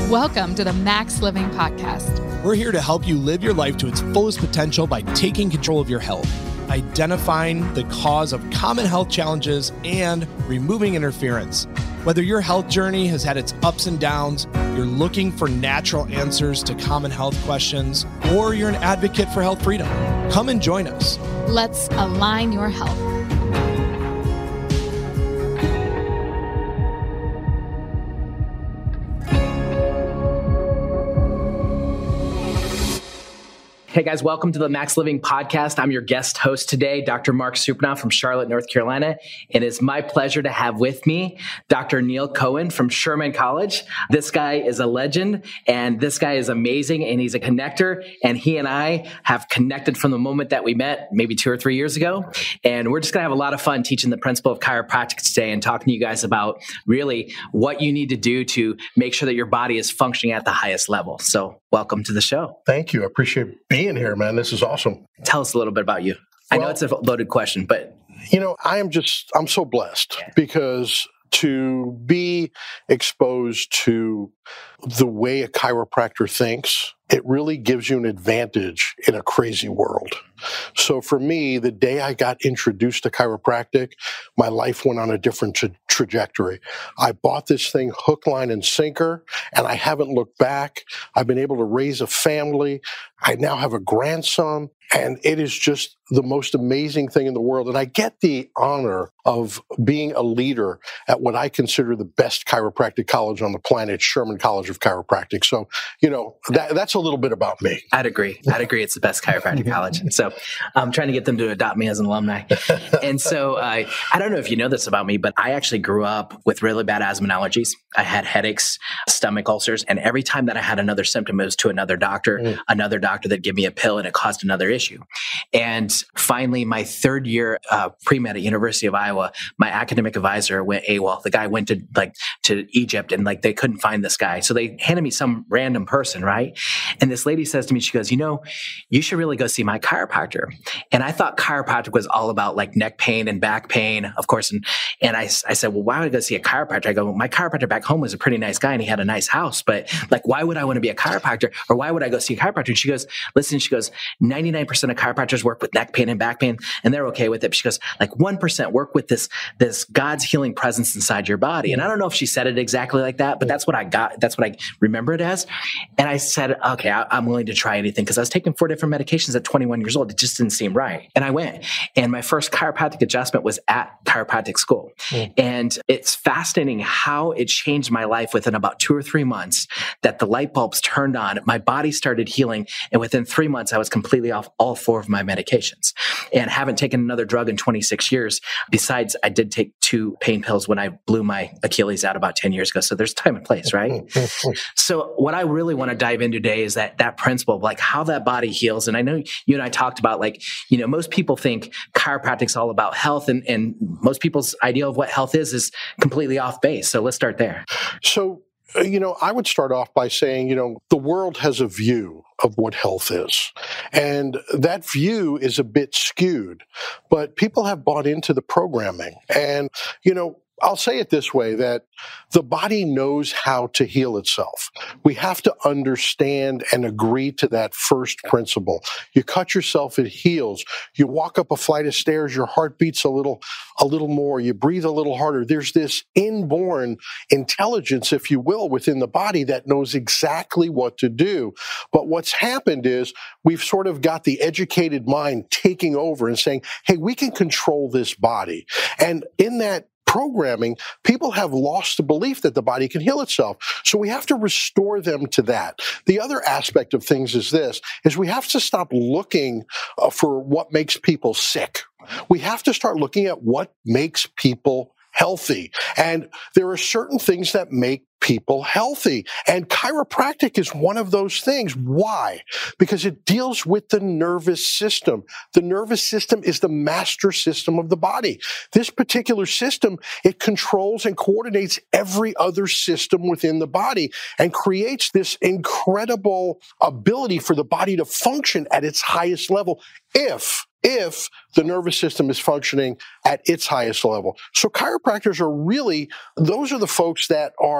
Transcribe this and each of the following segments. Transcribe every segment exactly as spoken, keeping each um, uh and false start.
Welcome to the Max Living Podcast. We're here to help you live your life to its fullest potential by taking control of your health, identifying the cause of common health challenges, and removing interference. Whether your health journey has had its ups and downs, you're looking for natural answers to common health questions, or you're an advocate for health freedom, come and join us. Let's align your health. Hey guys, welcome to the Max Living Podcast. I'm your guest host today, Doctor Mark Supanoff from Charlotte, North Carolina. And it's my pleasure to have with me Doctor Neil Cohen from Sherman College. This guy is a legend, and this guy is amazing, and he's a connector. And he and I have connected from the moment that we met maybe two or three years ago. And we're just going to have a lot of fun teaching the principle of chiropractic today and talking to you guys about really what you need to do to make sure that your body is functioning at the highest level. So welcome to the show. Thank you. I appreciate being here, man. This is awesome. Tell us a little bit about you. I Well, know it's a loaded question, but You know, I am just, I'm so blessed because to be exposed to the way a chiropractor thinks, it really gives you an advantage in a crazy world. So for me, the day I got introduced to chiropractic, my life went on a different tra- trajectory. I bought this thing hook, line, and sinker, and I haven't looked back. I've been able to raise a family. I now have a grandson, and it is just the most amazing thing in the world. And I get the honor of being a leader at what I consider the best chiropractic college on the planet, Sherman College of Chiropractic. So, you know, that, that's a little bit about me. I'd agree. I'd agree. It's the best chiropractic college. So I'm trying to get them to adopt me as an alumni. And so uh, I don't know if you know this about me, but I actually grew up with really bad asthma and allergies. I had headaches, stomach ulcers, and every time that I had another symptom, it was to another doctor, mm. another doctor that gave me a pill, and it caused another issue. And finally, my third year uh, pre-med at University of Iowa, my academic advisor went AWOL. The guy went to like to Egypt, and like they couldn't find this guy. So they handed me some random person, right? And this lady says to me, she goes, you know, you should really go see my chiropractor. And I thought chiropractic was all about like neck pain and back pain, of course. And, and I, I said, well, why would I go see a chiropractor? I go, well, my chiropractor back home was a pretty nice guy and he had a nice house, but like, why would I want to be a chiropractor, or why would I go see a chiropractor? And she goes, listen, she goes, ninety-nine percent of chiropractors work with neck pain and back pain, and they're okay with it. But she goes, like one percent work with this, this God's healing presence inside your body. And I don't know if she said it exactly like that, but that's what I got. That's what I remember it as. And I said, okay, I, I'm willing to try anything, because I was taking four different medications at twenty-one years old. It just didn't seem right. And I went, and my first chiropractic adjustment was at chiropractic school. Mm. And it's fascinating how it changed my life within about two or three months, that the light bulbs turned on, my body started healing. And within three months, I was completely off all four of my medications and haven't taken another drug in twenty-six years. Besides, I did take two pain pills when I blew my Achilles out about ten years ago. So there's time and place, right? So what I really want to dive into today is that, that principle of like how that body heals. And I know you and I talked about like, you know, most people think chiropractic's all about health, and, and most people's idea of what health is is completely off base. So let's start there. So, you know, I would start off by saying, you know, the world has a view of what health is. And that view is a bit skewed, but people have bought into the programming. And, you know, I'll say it this way, that the body knows how to heal itself. We have to understand and agree to that first principle. You cut yourself, it heals. You walk up a flight of stairs, your heart beats a little, a little more. You breathe a little harder. There's this inborn intelligence, if you will, within the body that knows exactly what to do. But what's happened is we've sort of got the educated mind taking over and saying, hey, we can control this body. And in that programming, people have lost the belief that the body can heal itself. So we have to restore them to that. The other aspect of things is this, is we have to stop looking uh, for what makes people sick. We have to start looking at what makes people healthy. And there are certain things that make people healthy. And chiropractic is one of those things. Why? Because it deals with the nervous system. The nervous system is the master system of the body. This particular system, it controls and coordinates every other system within the body and creates this incredible ability for the body to function at its highest level if if the nervous system is functioning at its highest level. So chiropractors are really, those are the folks that are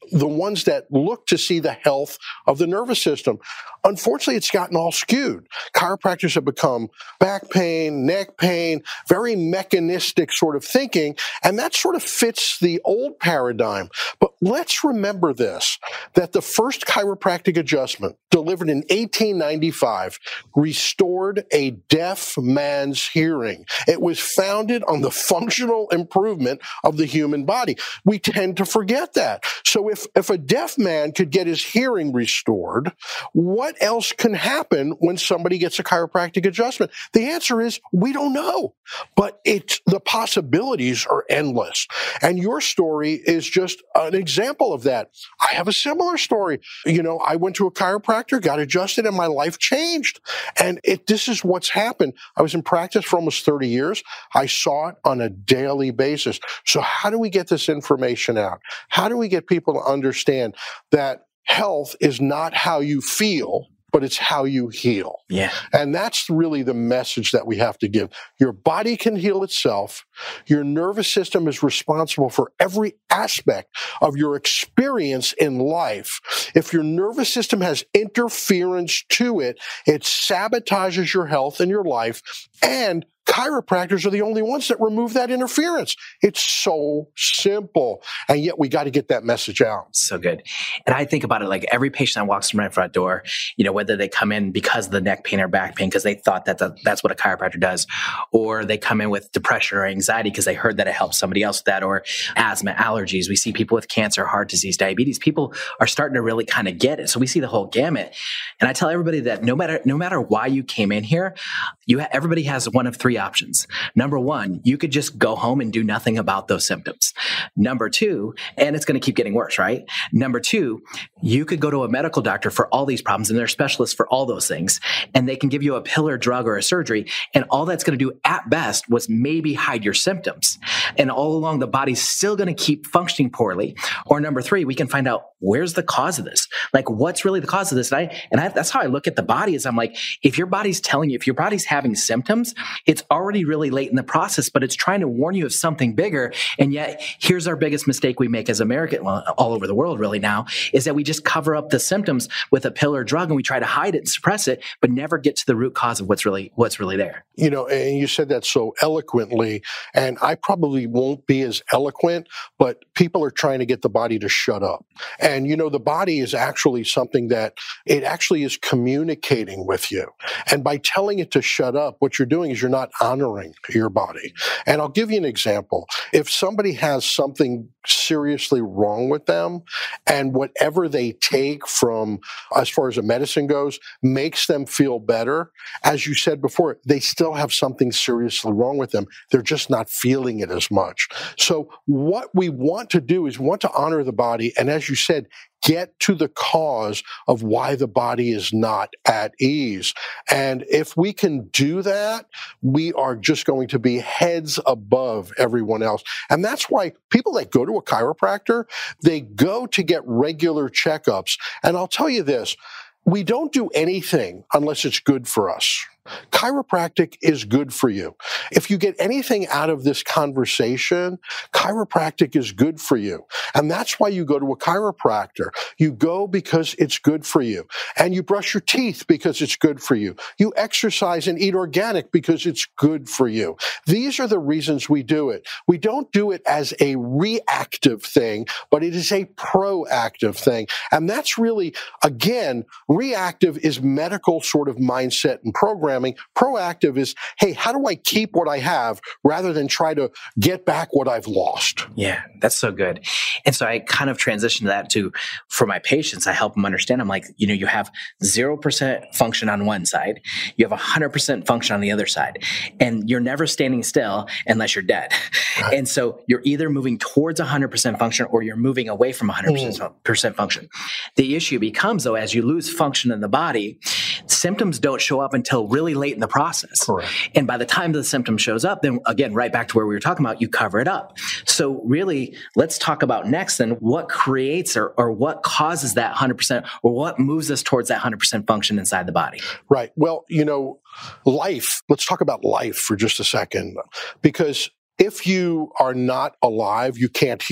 the ones that look to see the health of the nervous system. Unfortunately, it's gotten all skewed. Chiropractors have become back pain, neck pain, very mechanistic sort of thinking, and that sort of fits the old paradigm. But let's remember this, that the first chiropractic adjustment delivered in eighteen ninety-five restored a deaf man's hearing. It was founded on the functional improvement of the human body. We tend to forget that. So if, if a deaf man could get his hearing restored, what else can happen when somebody gets a chiropractic adjustment? The answer is we don't know, but it's, the possibilities are endless. And your story is just an example of that. I have a similar story. You know, I went to a chiropractor, got adjusted, and my life changed. And it, this is what's happened. I was in practice for almost thirty years. I saw it on a daily basis. So how do we get this information out? How do we get people to understand that health is not how you feel, but it's how you heal? Yeah. And that's really the message that we have to give. Your body can heal itself. Your nervous system is responsible for every aspect of your experience in life. If your nervous system has interference to it, it sabotages your health and your life, and chiropractors are the only ones that remove that interference. It's so simple. And yet we got to get that message out. So good. And I think about it like every patient that walks through my front door, you know, whether they come in because of the neck pain or back pain, because they thought that the, that's what a chiropractor does, or they come in with depression or anxiety because they heard that it helps somebody else with that, or asthma, allergies. We see people with cancer, heart disease, diabetes. People are starting to really kind of get it. So we see the whole gamut. And I tell everybody that no matter, no matter why you came in here, you ha- everybody has one of three options. Number one, you could just go home and do nothing about those symptoms. Number two, and it's going to keep getting worse, right? Number two, you could go to a medical doctor for all these problems, and they're specialists for all those things, and they can give you a pill or drug or a surgery, and all that's going to do at best was maybe hide your symptoms. And all along, the body's still going to keep functioning poorly. Or number three, we can find out where's the cause of this? Like, what's really the cause of this? And I, and I, that's how I look at the body is I'm like, if your body's telling you, if your body's having symptoms, it's already really late in the process, but it's trying to warn you of something bigger. And yet here's our biggest mistake we make as Americans, well, all over the world really now, is that we just cover up the symptoms with a pill or drug and we try to hide it and suppress it, but never get to the root cause of what's really, what's really there. You know, and you said that so eloquently, and I probably won't be as eloquent, but people are trying to get the body to shut up. And, you know, the body is actually something that it actually is communicating with you. And by telling it to shut up, what you're doing is you're not honoring your body. And I'll give you an example. If somebody has something seriously wrong with them, and whatever they take from, as far as a medicine goes, makes them feel better, as you said before, they still have something seriously wrong with them. They're just not feeling it as much. So what we want to do is we want to honor the body, and as you said, get to the cause of why the body is not at ease. And if we can do that, we are just going to be heads above everyone else. And that's why people that go to a chiropractor, they go to get regular checkups. And I'll tell you this, we don't do anything unless it's good for us. Chiropractic is good for you. If you get anything out of this conversation, chiropractic is good for you. And that's why you go to a chiropractor. You go because it's good for you. And you brush your teeth because it's good for you. You exercise and eat organic because it's good for you. These are the reasons we do it. We don't do it as a reactive thing, but it is a proactive thing. And that's really, again, reactive is medical sort of mindset and programming. Proactive is, hey, how do I keep what I have rather than try to get back what I've lost? Yeah, that's so good. And so I kind of transitioned that to, for my patients, I help them understand. I'm like, you know, you have zero percent function on one side. You have one hundred percent function on the other side. And you're never standing still unless you're dead. Right. And so you're either moving towards one hundred percent function or you're moving away from one hundred percent mm. function. The issue becomes, though, as you lose function in the body, symptoms don't show up until really late in the process. Correct. And by the time the symptom shows up, then again, right back to where we were talking about, you cover it up. So really, let's talk about next then what creates or, or what causes that one hundred percent or what moves us towards that one hundred percent function inside the body. Right. Well, you know, life, let's talk about life for just a second, because if you are not alive, you can't heal.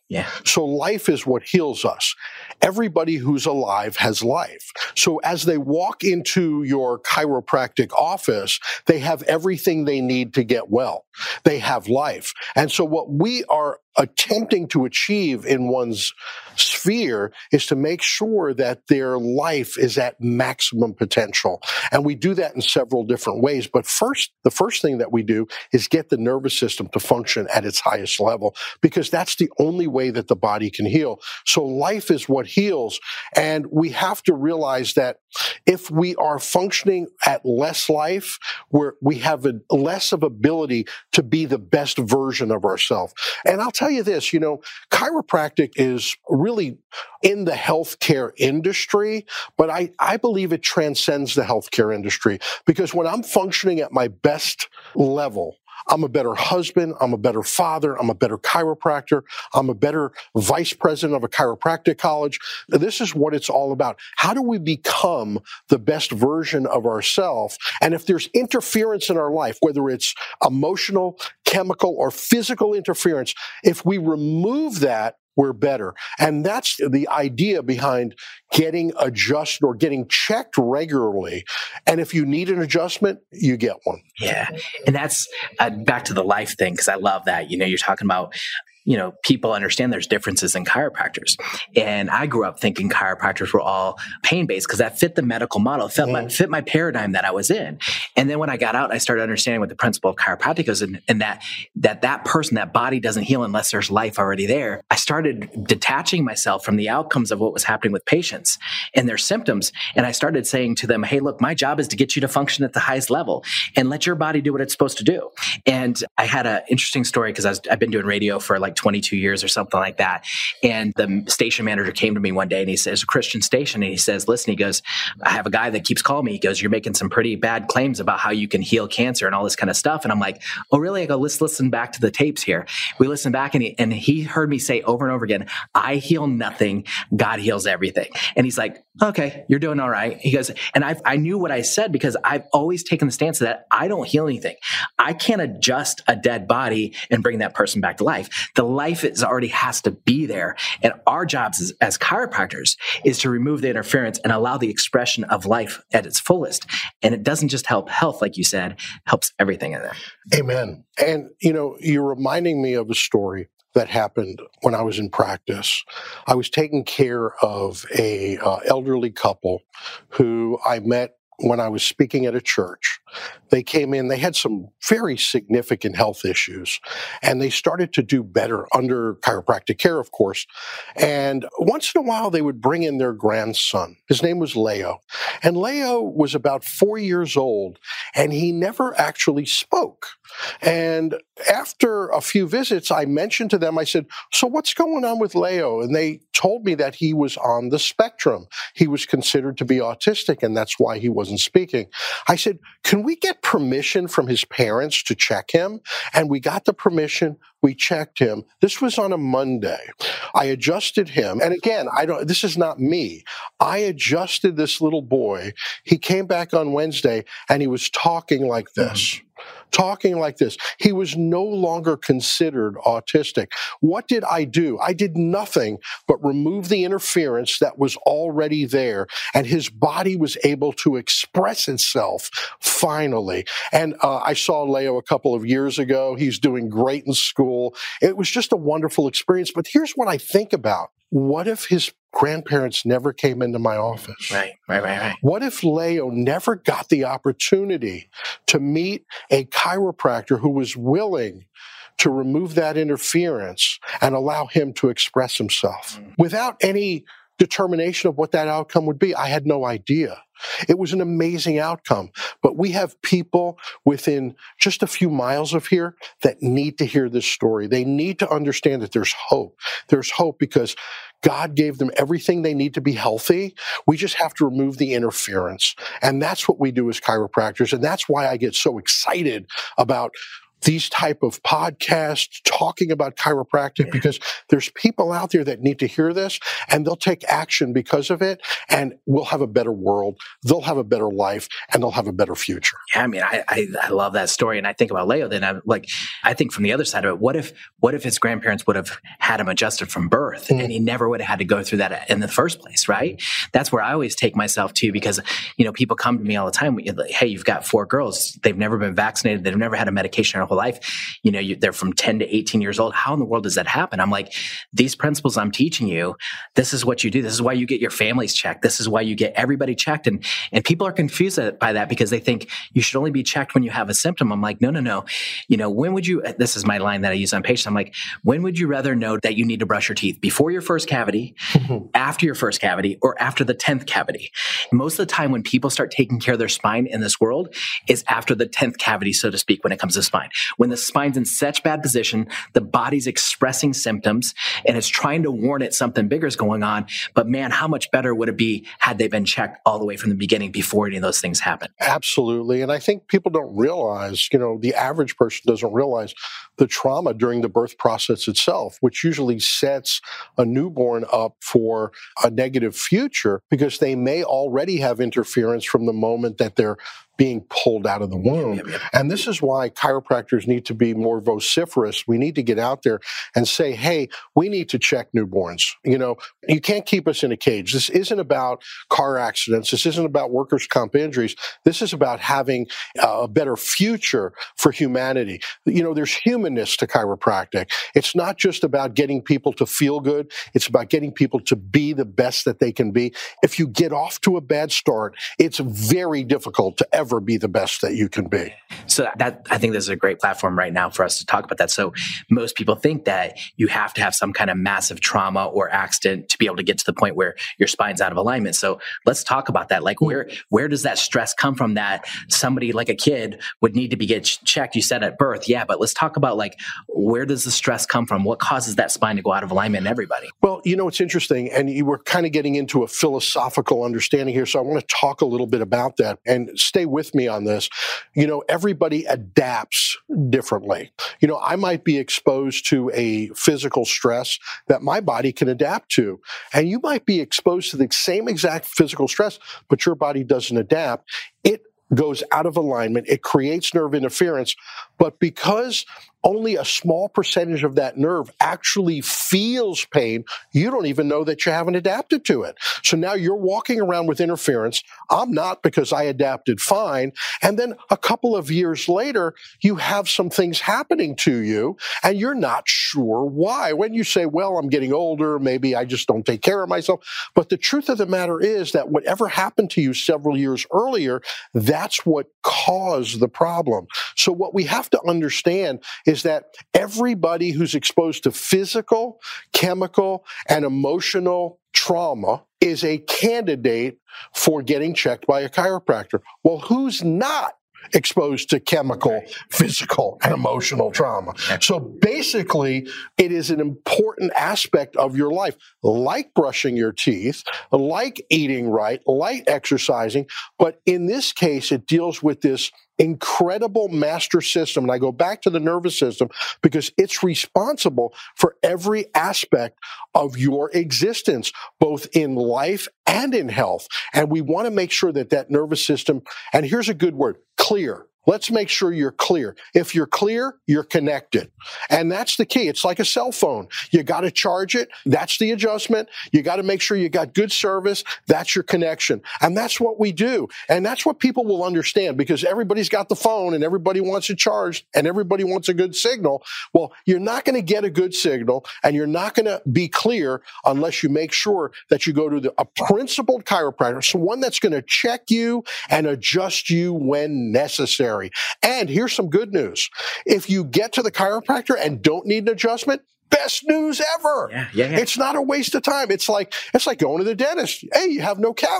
Yeah. So life is what heals us. Everybody who's alive has life. So as they walk into your chiropractic office, they have everything they need to get well. They have life. And so what we are attempting to achieve in one's sphere is to make sure that their life is at maximum potential. And we do that in several different ways. But first, the first thing that we do is get the nervous system to function at its highest level, because that's the only way that the body can heal. So life is what heals. And we have to realize that if we are functioning at less life, where we have a less of ability to be the best version of ourselves. And I'll tell you this, you know, chiropractic is really in the healthcare industry, but I, I believe it transcends the healthcare industry, because when I'm functioning at my best level, I'm a better husband, I'm a better father, I'm a better chiropractor, I'm a better vice president of a chiropractic college. This is what it's all about. How do we become the best version of ourselves? And if there's interference in our life, whether it's emotional, chemical, or physical interference, if we remove that, we're better. And that's the idea behind getting adjusted or getting checked regularly. And if you need an adjustment, you get one. Yeah. And that's uh, back to the life thing, because I love that. You know, you're talking about, you know, people understand there's differences in chiropractors. And I grew up thinking chiropractors were all pain-based because that fit the medical model, fit, mm. my, fit my paradigm that I was in. And then when I got out, I started understanding what the principle of chiropractic is, and, and that, that that person, that body doesn't heal unless there's life already there. I started detaching myself from the outcomes of what was happening with patients and their symptoms. And I started saying to them, hey, look, my job is to get you to function at the highest level and let your body do what it's supposed to do. And I had an interesting story because I was, I've been doing radio for like twenty-two years or something like that. And the station manager came to me one day and he says, a Christian station. And he says, listen, he goes, I have a guy that keeps calling me. He goes, you're making some pretty bad claims about how you can heal cancer and all this kind of stuff. And I'm like, oh, really? I go, let's listen back to the tapes here. We listen back and he, and he heard me say over and over again, I heal nothing. God heals everything. And he's like, okay, you're doing all right. He goes, and I I knew what I said because I've always taken the stance that I don't heal anything. I can't adjust a dead body and bring that person back to life. The life is already has to be there. And our jobs as, as chiropractors is to remove the interference and allow the expression of life at its fullest. And it doesn't just help health, like you said, helps everything in there. Amen. And, you know, you're reminding me of a story that happened when I was in practice. I was taking care of a uh, elderly couple who I met when I was speaking at a church. They came in, they had some very significant health issues, and they started to do better under chiropractic care, of course. And once in a while, they would bring in their grandson. His name was Leo. And Leo was about four years old, and he never actually spoke. And after a few visits, I mentioned to them, I said, so what's going on with Leo? And they told me that he was on the spectrum. He was considered to be autistic, and that's why he wasn't speaking. I said, can we get permission from his parents to check him? And we got the permission. We checked him. This was on a Monday. I adjusted him. And again, I don't, this is not me. I adjusted this little boy. He came back on Wednesday and he was talking like this. Mm. Talking like this. He was no longer considered autistic. What did I do? I did nothing but remove the interference that was already there, and his body was able to express itself finally. And uh, I saw Leo a couple of years ago. He's doing great in school. It was just a wonderful experience. But here's what I think about. What if his grandparents never came into my office? Right, right, right, right. What if Leo never got the opportunity to meet a chiropractor who was willing to remove that interference and allow him to express himself? Mm. Without any determination of what that outcome would be, I had no idea. It was an amazing outcome. But we have people within just a few miles of here that need to hear this story. They need to understand that there's hope. There's hope because God gave them everything they need to be healthy. We just have to remove the interference. And that's what we do as chiropractors. And that's why I get so excited about these type of podcasts talking about chiropractic, because there's people out there that need to hear this, and they'll take action because of it, and we'll have a better world, they'll have a better life, and they'll have a better future. Yeah, I mean, I, I, I love that story. And I think about Leo, then I'm like, I think from the other side of it, what if, what if his grandparents would have had him adjusted from birth mm. and he never would have had to go through that in the first place, right? That's where I always take myself to, because, you know, people come to me all the time. Like, hey, you've got four girls. They've never been vaccinated. They've never had a medication their whole life. You know, you, they're from ten to eighteen years old. How in the world does that happen? I'm like, these principles I'm teaching you, this is what you do. This is why you get your families checked. This is why you get everybody checked. And, and people are confused by that because they think you should only be checked when you have a symptom. I'm like, no, no, no. You know, when would you, this is my line that I use on patients. I'm like, when would you rather know that you need to brush your teeth? Before your first cavity, mm-hmm. after your first cavity, or after the tenth cavity? Most of the time when people start taking care of their spine in this world is after the tenth cavity, so to speak, when it comes to spine. When the spine's in such bad position, the body's expressing symptoms and it's trying to warn it something bigger is going on. But man, how much better would it be had they been checked all the way from the beginning before any of those things happen? Absolutely. And I think people don't realize, you know, the average person doesn't realize the trauma during the birth process itself, which usually sets a newborn up for a negative future because they may already have interference from the moment that they're being pulled out of the womb. And this is why chiropractors need to be more vociferous. We need to get out there and say, hey, we need to check newborns. You know, you can't keep us in a cage. This isn't about car accidents. This isn't about workers' comp injuries. This is about having a better future for humanity. You know, there's humanness to chiropractic. It's not just about getting people to feel good. It's about getting people to be the best that they can be. If you get off to a bad start, it's very difficult to ever be the best that you can be. So that, I think this is a great platform right now for us to talk about that. So most people think that you have to have some kind of massive trauma or accident to be able to get to the point where your spine's out of alignment. So let's talk about that. Like where, where does that stress come from that somebody like a kid would need to be get checked? You said at birth. Yeah. But let's talk about like, where does the stress come from? What causes that spine to go out of alignment in everybody? Well, you know, it's interesting. And you were kind of getting into a philosophical understanding here. So I want to talk a little bit about that and stay with with me on this. You know, everybody adapts differently. You know, I might be exposed to a physical stress that my body can adapt to. And you might be exposed to the same exact physical stress, but your body doesn't adapt. It goes out of alignment. It creates nerve interference. But because only a small percentage of that nerve actually feels pain, you don't even know that you haven't adapted to it. So now you're walking around with interference. I'm not, because I adapted fine. And then a couple of years later, you have some things happening to you and you're not sure why. When you say, well, I'm getting older, maybe I just don't take care of myself. But the truth of the matter is that whatever happened to you several years earlier, that's what caused the problem. So what we have to understand is that everybody who's exposed to physical, chemical, and emotional trauma is a candidate for getting checked by a chiropractor. Well, who's not exposed to chemical, physical, and emotional trauma? So basically, it is an important aspect of your life, like brushing your teeth, like eating right, like exercising. But in this case, it deals with this incredible master system. And I go back to the nervous system because it's responsible for every aspect of your existence, both in life and in health. And we want to make sure that that nervous system, and here's a good word, clear. Let's make sure you're clear. If you're clear, you're connected. And that's the key. It's like a cell phone. You got to charge it. That's the adjustment. You got to make sure you got good service. That's your connection. And that's what we do. And that's what people will understand, because everybody's got the phone and everybody wants it charged and everybody wants a good signal. Well, you're not going to get a good signal and you're not going to be clear unless you make sure that you go to the, a principled chiropractor, so one that's going to check you and adjust you when necessary. And here's some good news. If you get to the chiropractor and don't need an adjustment, best news ever. Yeah, yeah, yeah. It's not a waste of time. It's like, it's like going to the dentist. Hey, you have no cavities.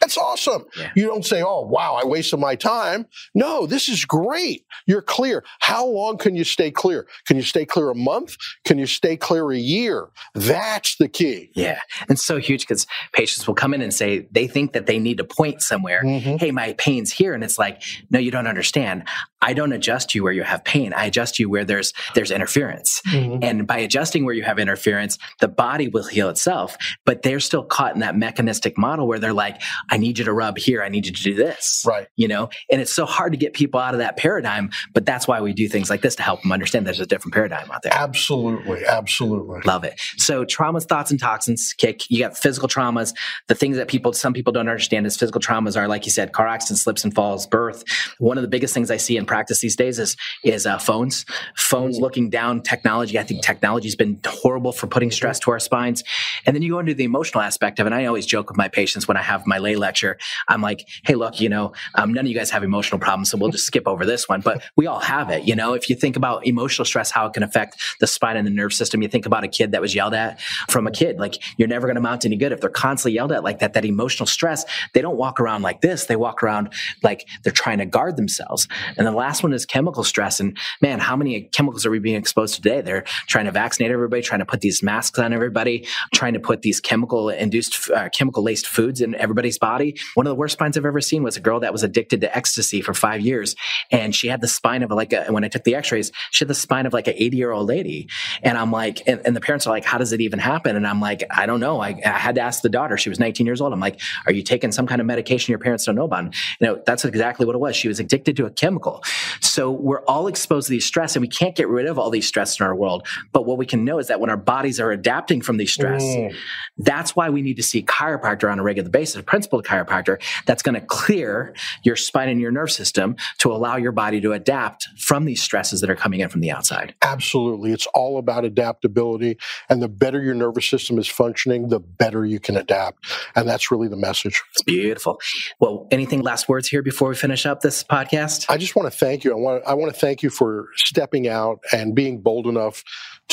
That's awesome. Yeah. You don't say, oh, wow, I wasted my time. No, this is great. You're clear. How long can you stay clear? Can you stay clear a month? Can you stay clear a year? That's the key. Yeah. And so huge because patients will come in and say they think that they need to point somewhere. Mm-hmm. Hey, my pain's here. And it's like, no, you don't understand. I don't adjust you where you have pain. I adjust you where there's there's interference. Mm-hmm. And by adjusting where you have interference, the body will heal itself. But they're still caught in that mechanistic model where they're like, I need you to rub here. I need you to do this. Right. You know, and it's so hard to get people out of that paradigm. But that's why we do things like this to help them understand there's a different paradigm out there. Absolutely. Absolutely. Love it. So traumas, thoughts, and toxins kick. You got physical traumas. The things that people, some people don't understand is physical traumas are, like you said, car accidents, slips and falls, birth. One of the biggest things I see in practice these days is is uh, phones. Phones looking down technology. I think technology's been horrible for putting stress to our spines. And then you go into the emotional aspect of it. And I always joke with my patients when I have my lay lecture. I'm like, hey, look, you know, um, none of you guys have emotional problems, so we'll just skip over this one. But we all have it. You know, if you think about emotional stress, how it can affect the spine and the nerve system. You think about a kid that was yelled at from a kid. Like, you're never going to mount any good if they're constantly yelled at like that. That emotional stress, they don't walk around like this. They walk around like they're trying to guard themselves. And the last one is chemical stress. And man, how many chemicals are we being exposed to today? They're trying to vaccinate everybody, trying to put these masks on everybody, trying to put these chemical induced, uh, chemical laced foods in everybody's body. One of the worst spines I've ever seen was a girl that was addicted to ecstasy for five years. And she had the spine of like a, when I took the x-rays, she had the spine of like an eighty year old lady. And I'm like, and, and the parents are like, how does it even happen? And I'm like, I don't know. I, I had to ask the daughter. She was nineteen years old. I'm like, are you taking some kind of medication your parents don't know about? And, you know, that's exactly what it was. She was addicted to a chemical. So we're all exposed to these stress, and we can't get rid of all these stress in our world. But what we can know is that when our bodies are adapting from these stress, mm. that's why we need to see chiropractor on a regular basis, a principled chiropractor that's going to clear your spine and your nerve system to allow your body to adapt from these stresses that are coming in from the outside. Absolutely. It's all about adaptability. And the better your nervous system is functioning, the better you can adapt. And that's really the message. It's beautiful. Well, anything last words here before we finish up this podcast? I just want to thank you. I want to, I want to thank you for stepping out and being bold enough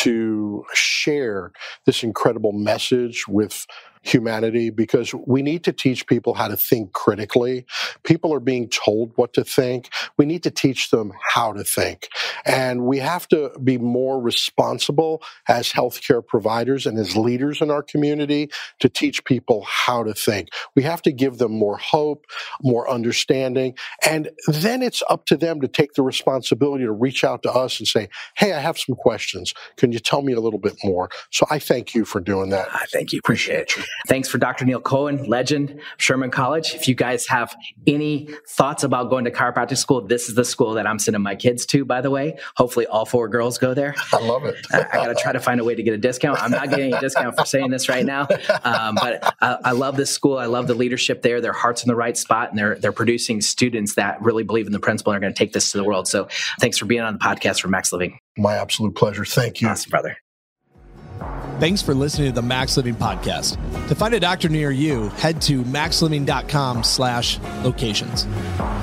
to share this incredible message with humanity, because we need to teach people how to think critically. People are being told what to think. We need to teach them how to think. And we have to be more responsible as healthcare providers and as leaders in our community to teach people how to think. We have to give them more hope, more understanding, and then it's up to them to take the responsibility to reach out to us and say, hey, I have some questions. Can you tell me a little bit more? So I thank you for doing that. I thank you. Appreciate it. Thanks for Doctor Neil Cohen, legend, Sherman College. If you guys have any thoughts about going to chiropractic school, this is the school that I'm sending my kids to, by the way. Hopefully all four girls go there. I love it. I, I got to try to find a way to get a discount. I'm not getting a discount for saying this right now, um, but I, I love this school. I love the leadership there. Their heart's in the right spot, and they're they're producing students that really believe in the principle and are going to take this to the world. So thanks for being on the podcast for Max Living. My absolute pleasure. Thank you. Awesome, brother. Thanks for listening to the Max Living Podcast. To find a doctor near you, head to maxliving.com slash locations.